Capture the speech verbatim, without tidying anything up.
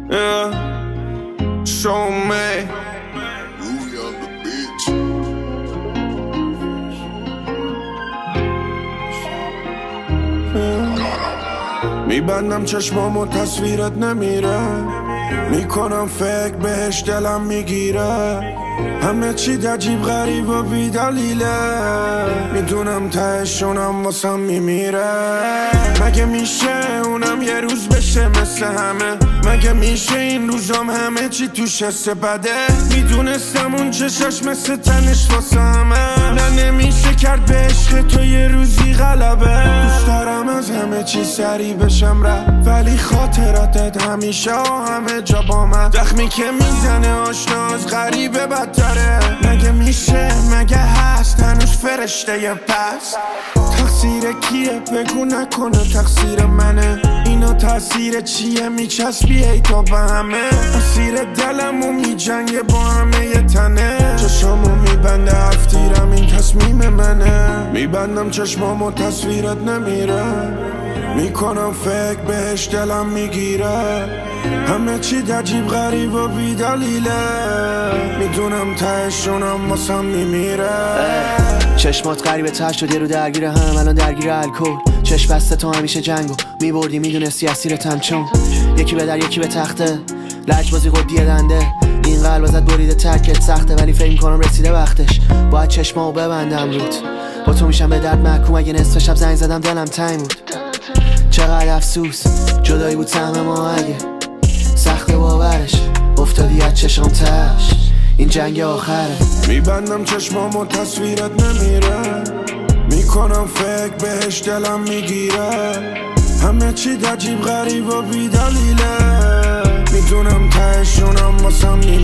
Yeah, show me. Rudy on the bitch. میبندم چشمامو تصویرت نمیره، میکنم فکر بهش دلم میگیره، همه چی عجیب غریب و بی دلیله، میدونم تهشونم واسم میمیره. مگه میشه اونم یه روز بشه مثل همه؟ مگه میشه این روزام همه چی توش حس بده؟ میدونستم اون چشاش مثل تنش واسه همه، نه نمیشه کرد به عشق تو یه روزی غلبه. دوست دارم از همه چی سری بشم رفت، ولی خاطراتت همیشه و همه جا با من، زخمی که میزنه آشنا از غریبه بدتره. مگه میشه مگه هست هنوز فرشته ی پس؟ تقصیر کیه بگو نکنه تقصیر منه، اینا تاثیر چیه میچسبی ای تا به همه، اسیر دلمو میجنگه با همه ی تنه، چشامو میبنده افتیرم این تصمیم منه، میبندم چشمامو تصویرت نمیره، میکنم فکر بهش دلم میگیره، همه چی عجیب غریب و بی دلیله، میدونم تهشونم واسم میمیره. چشمات غریبه تر شد یه رو درگیر هم، الان درگیر الکل، چشم بسته تو همیشه جنگو میبردی، میدونستی اسیرتم چون یکی به در یکی به تخته، لجبازی قدیه دنده، این قلب ازت بریده ترکت سخته، ولی فکر میکنم رسیده وقتش، باید چشمامو ببندم رود، با تو میشم به درد محکوم، اگه نصف شب زنگ زدم دلم تنگ بود، چقدر افسوس جدایی بود سهم ما، اگه سخت باورش افتادی از چشم تش، این جنگ آخره. میبندم چشمامو تصویرت نمیره، میکنم فکر بهش دلم میگیره، همه چی عجیب غریب و بی دلیله، میدونم تهشونم واسم